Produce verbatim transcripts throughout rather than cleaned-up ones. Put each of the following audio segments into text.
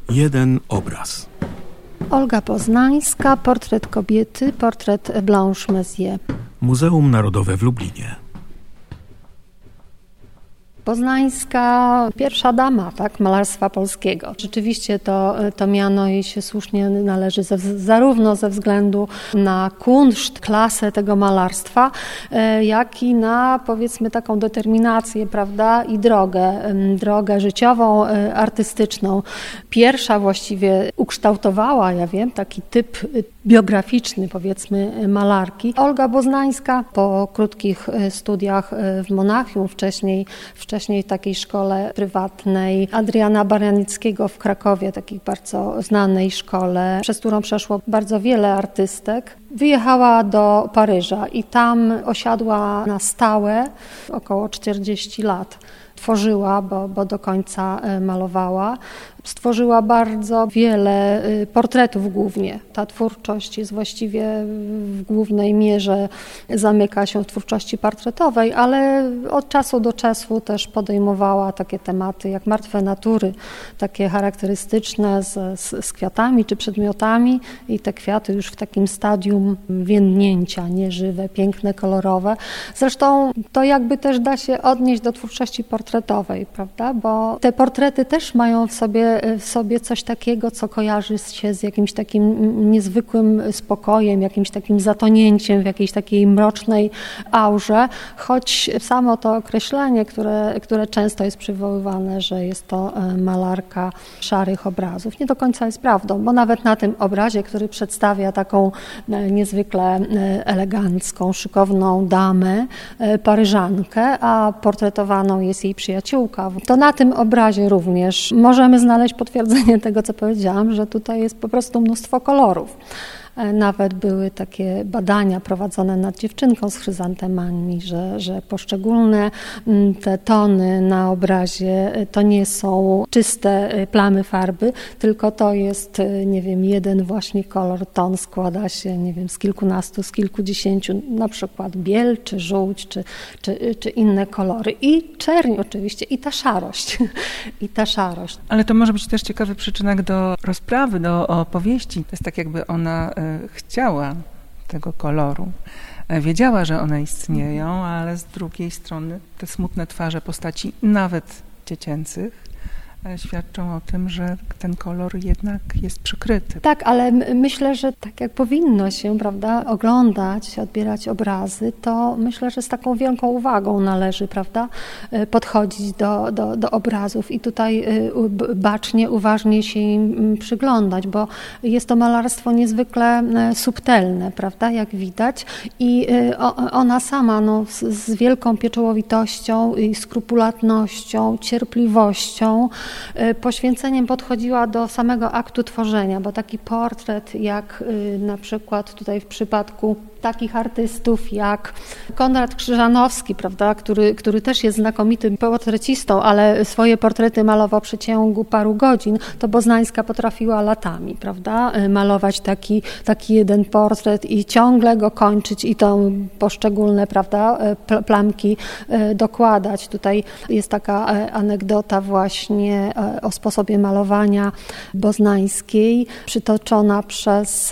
Jeden obraz. Olga Poznańska, portret kobiety, portret Blanche Messier. Muzeum Narodowe w Lublinie. Poznańska, pierwsza dama, tak, malarstwa polskiego. Rzeczywiście to, to miano jej się słusznie należy ze, zarówno ze względu na kunszt, klasę tego malarstwa, jak i na, powiedzmy, taką determinację, prawda, i drogę, drogę życiową, artystyczną. Pierwsza właściwie ukształtowała, ja wiem, taki typ biograficzny, powiedzmy, malarki. Olga Poznańska po krótkich studiach w Monachium, wcześniej, wcześniej w takiej szkole prywatnej Adriana Baranickiego w Krakowie, takiej bardzo znanej szkole, przez którą przeszło bardzo wiele artystek. Wyjechała do Paryża i tam osiadła na stałe około czterdzieści lat. Tworzyła, bo, bo do końca malowała. Stworzyła bardzo wiele portretów głównie. Ta twórczość jest właściwie w głównej mierze, zamyka się w twórczości portretowej, ale od czasu do czasu też podejmowała takie tematy jak martwe natury, takie charakterystyczne z, z, z kwiatami czy przedmiotami i te kwiaty już w takim stadium więdnięcia, nieżywe, piękne, kolorowe. Zresztą to jakby też da się odnieść do twórczości portretowej, prawda? Bo te portrety też mają w sobie w sobie coś takiego, co kojarzy się z jakimś takim niezwykłym spokojem, jakimś takim zatonięciem w jakiejś takiej mrocznej aurze, choć samo to określenie, które, które często jest przywoływane, że jest to malarka szarych obrazów, nie do końca jest prawdą, bo nawet na tym obrazie, który przedstawia taką niezwykle elegancką, szykowną damę, Paryżankę, a portretowaną jest jej przyjaciółka, to na tym obrazie również możemy znaleźć potwierdzenie tego, co powiedziałam, że tutaj jest po prostu mnóstwo kolorów. Nawet były takie badania prowadzone nad dziewczynką z chryzantemami, że, że poszczególne te tony na obrazie to nie są czyste plamy farby, tylko to jest, nie wiem, jeden właśnie kolor, ton składa się, nie wiem, z kilkunastu, z kilkudziesięciu, na przykład biel, czy żółć, czy, czy, czy inne kolory. I czerń oczywiście, i ta szarość, i ta szarość. Ale to może być też ciekawy przyczynek do rozprawy, do opowieści. To jest tak, jakby ona chciała tego koloru. Wiedziała, że one istnieją, ale z drugiej strony te smutne twarze postaci, nawet dziecięcych, świadczą o tym, że ten kolor jednak jest przykryty. Tak, ale myślę, że tak jak powinno się, prawda, oglądać, odbierać obrazy, to myślę, że z taką wielką uwagą należy, prawda, podchodzić do, do, do obrazów i tutaj bacznie, uważnie się im przyglądać, bo jest to malarstwo niezwykle subtelne, prawda, jak widać, i ona sama no, z, z wielką pieczołowitością i skrupulatnością, cierpliwością, poświęceniem podchodziła do samego aktu tworzenia, bo taki portret jak na przykład tutaj w przypadku takich artystów jak Konrad Krzyżanowski, prawda, który, który też jest znakomitym portrecistą, ale swoje portrety malował w przeciągu paru godzin, to Poznańska potrafiła latami, prawda, malować taki, taki jeden portret i ciągle go kończyć i to poszczególne, prawda, plamki dokładać. Tutaj jest taka anegdota właśnie o sposobie malowania Poznańskiej, przytoczona przez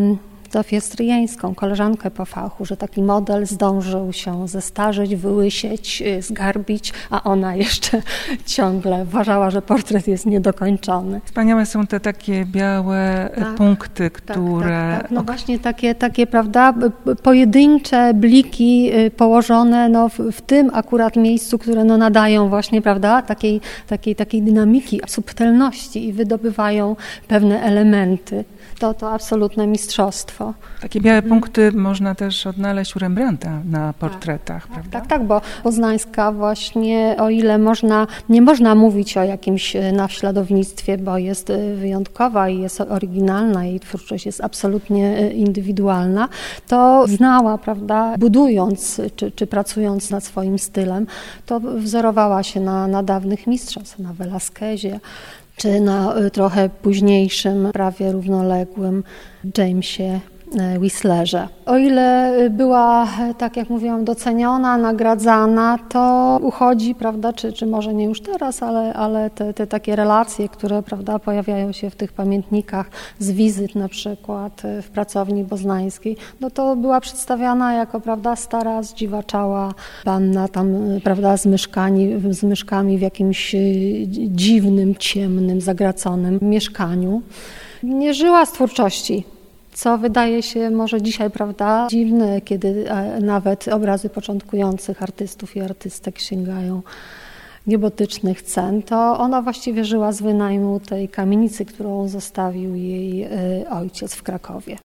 Zofię Stryjeńską, koleżankę po fachu, że taki model zdążył się zestarzeć, wyłysieć, zgarbić, a ona jeszcze ciągle uważała, że portret jest niedokończony. Wspaniałe są te takie białe tak, punkty, które... Tak, tak, tak. No właśnie takie, takie, prawda, pojedyncze bliki położone no, w, w tym akurat miejscu, które no, nadają właśnie, prawda, takiej, takiej, takiej dynamiki, subtelności i wydobywają pewne elementy. To, to absolutne mistrzostwo. Takie białe punkty można też odnaleźć u Rembrandta na portretach, tak, prawda? Tak, tak, bo Poznańska właśnie, o ile można, nie można mówić o jakimś naśladownictwie, bo jest wyjątkowa i jest oryginalna, jej twórczość jest absolutnie indywidualna, to znała, prawda, budując czy, czy pracując nad swoim stylem, to wzorowała się na, na dawnych mistrzach, na Velasquezie, czy na trochę późniejszym, prawie równoległym Jamesie Whistlerze. O ile była, tak jak mówiłam, doceniona, nagradzana, to uchodzi, prawda, czy, czy może nie już teraz, ale, ale te, te takie relacje, które, prawda, pojawiają się w tych pamiętnikach z wizyt na przykład w pracowni poznańskiej, no to była przedstawiana jako, prawda, stara, zdziwaczała panna tam, prawda, z myszkami, z myszkami w jakimś dziwnym, ciemnym, zagraconym mieszkaniu. Nie żyła z twórczości, co wydaje się może dzisiaj, prawda, dziwne, kiedy nawet obrazy początkujących artystów i artystek sięgają niebotycznych cen, to ona właściwie żyła z wynajmu tej kamienicy, którą zostawił jej ojciec w Krakowie.